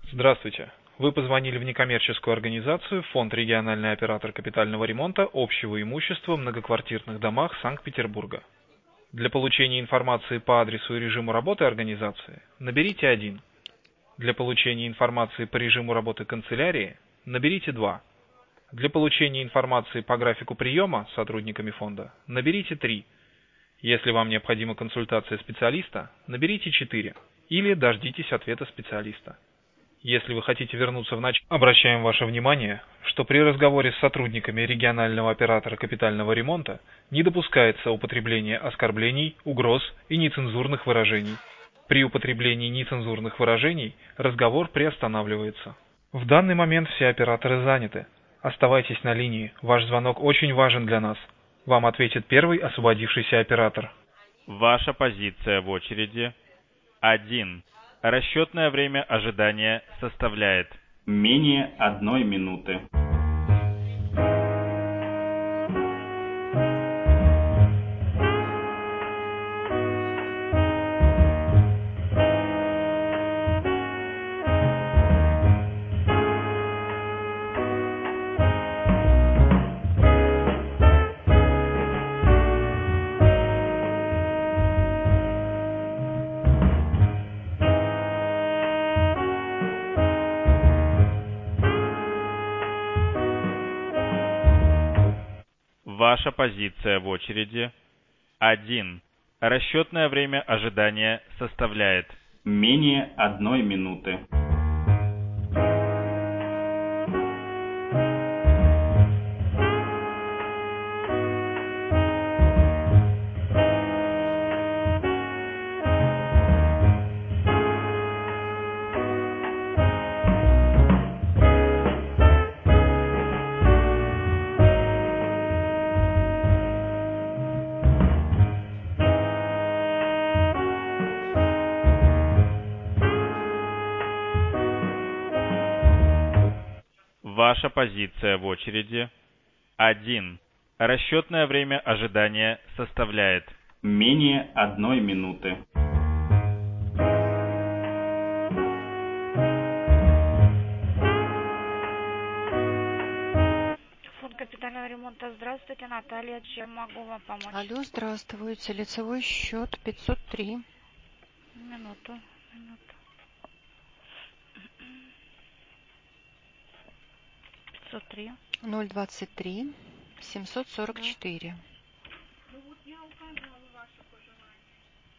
Здравствуйте. Вы позвонили в некоммерческую организацию «Фонд региональный оператор капитального ремонта общего имущества в многоквартирных домах Санкт-Петербурга». Для получения информации по адресу и режиму работы организации наберите 1. Для получения информации по режиму работы канцелярии наберите 2. Для получения информации по графику приема сотрудниками фонда наберите 3. Если вам необходима консультация специалиста, наберите 4. Или дождитесь ответа специалиста. Если вы хотите вернуться в начало, обращаем ваше внимание, что при разговоре с сотрудниками регионального оператора капитального ремонта не допускается употребление оскорблений, угроз и нецензурных выражений. При употреблении нецензурных выражений разговор приостанавливается. В данный момент все операторы заняты. Оставайтесь на линии, ваш звонок очень важен для нас. Вам ответит первый освободившийся оператор. Ваша позиция в очереди 1. Расчетное время ожидания составляет менее 1 минуты. Ваша позиция в очереди 1. Расчетное время ожидания составляет менее 1 минуты. Ваша позиция в очереди 1. Расчетное время ожидания составляет менее 1 минуты. Фонд капитального ремонта. Здравствуйте, Наталья. Чем могу вам помочь? Алло, здравствуйте. Лицевой счет 503. Минуту. 503. 023 744. Ну вот я указала ваше пожелание.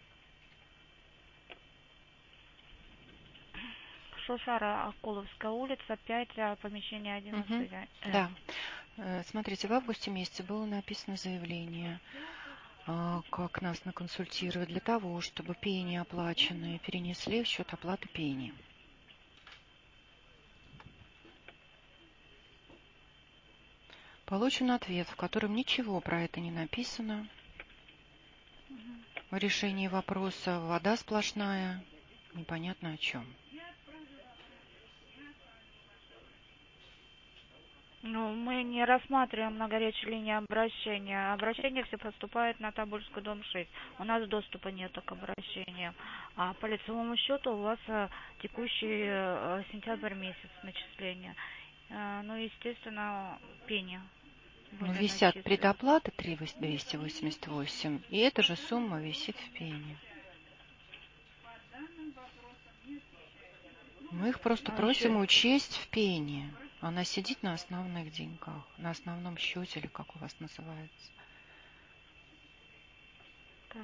Шушара, Акуловская улица, 5, помещение 11. Да. Смотрите, в августе месяце было написано заявление, как нас наконсультируют для того, чтобы пени оплаченные перенесли в счет оплаты пени. Получен ответ, в котором ничего про это не написано. В решении вопроса вода сплошная, непонятно о чем. Ну, мы не рассматриваем на горячей линии обращения. Обращения все поступают на Тобольскую, дом 6. У нас доступа нету к обращениям. А по лицевому счету у вас текущий сентябрь месяц начисления. Ну, естественно, пени. Ну, висят предоплаты 3288, и эта же сумма висит в пене. Мы их просто просим учесть в пене. Она сидит на основных деньгах, на основном счете, или как у вас называется. Так,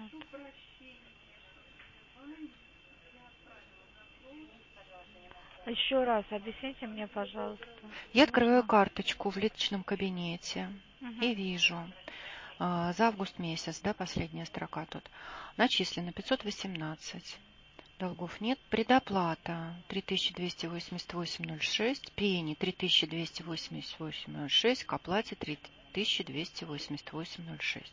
еще раз объясните мне, пожалуйста. Я открываю карточку в личном кабинете и вижу за август месяц, да, последняя строка тут, начислено 518. Долгов нет. Предоплата 3288,06, пени 3288,06, к оплате 3288,06.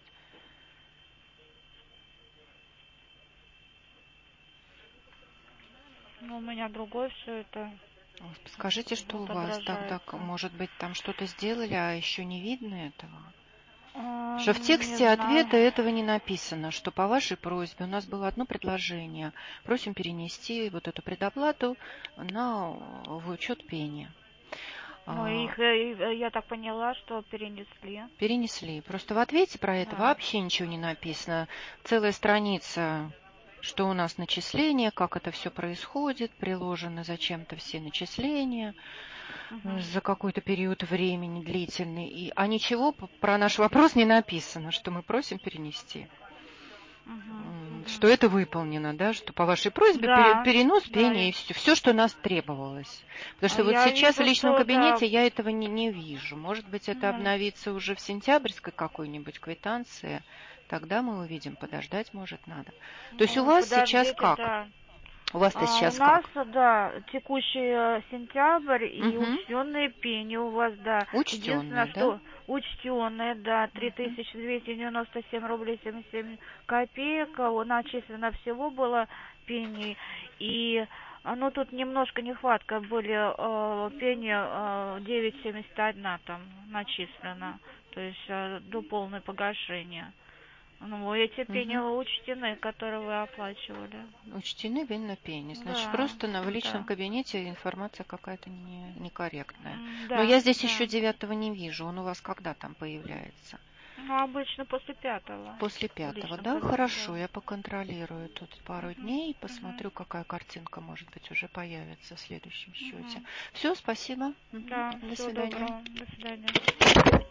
Ну, у меня другое все это. Скажите, что у вас тогда, может быть, там что-то сделали, а еще не видно этого? Что в тексте Не ответа знаю. этого не написано, что по вашей просьбе у нас было одно предложение. Просим перенести вот эту предоплату в учет пени. Ну, их, я так поняла, что перенесли. Перенесли. Просто в ответе про это Да. вообще ничего не написано. Целая страница, что у нас начисления, как это все происходит, приложены зачем-то все начисления за какой-то период времени длительный. А ничего про наш вопрос не написано, что мы просим перенести. Что это выполнено, да, что по вашей просьбе Да, перенос да, пени и все, что нас требовалось. Потому что вот я сейчас в вижу, личном что кабинете да. я этого не вижу. Может быть, это обновится уже в сентябрьской какой-нибудь квитанции. Тогда мы увидим, подождать, может, надо. То есть у вас сейчас Подождите, как? да. У вас-то У сейчас нас, как? да, текущий сентябрь и учтенные пени у вас, да. Единственное, Учтенные, да? что учтенные, да, 3297 рублей 77 копеек. Начислено всего было пени. И, ну, тут немножко нехватка были пени 9,71 там начислено. То есть до полного погашения. Ну, эти пени учтены, которые вы оплачивали. Учтены именно пени. Значит, Да, просто в личном да. кабинете информация какая-то некорректная. Да, Но я здесь да. еще 9-го не вижу. Он у вас когда там появляется? Ну, обычно после 5-го. После 5-го, да? Хорошо, я поконтролирую тут пару дней, посмотрю, какая картинка, может быть, уже появится в следующем счете. Все, спасибо. Да, До всего свидания. доброго. До свидания.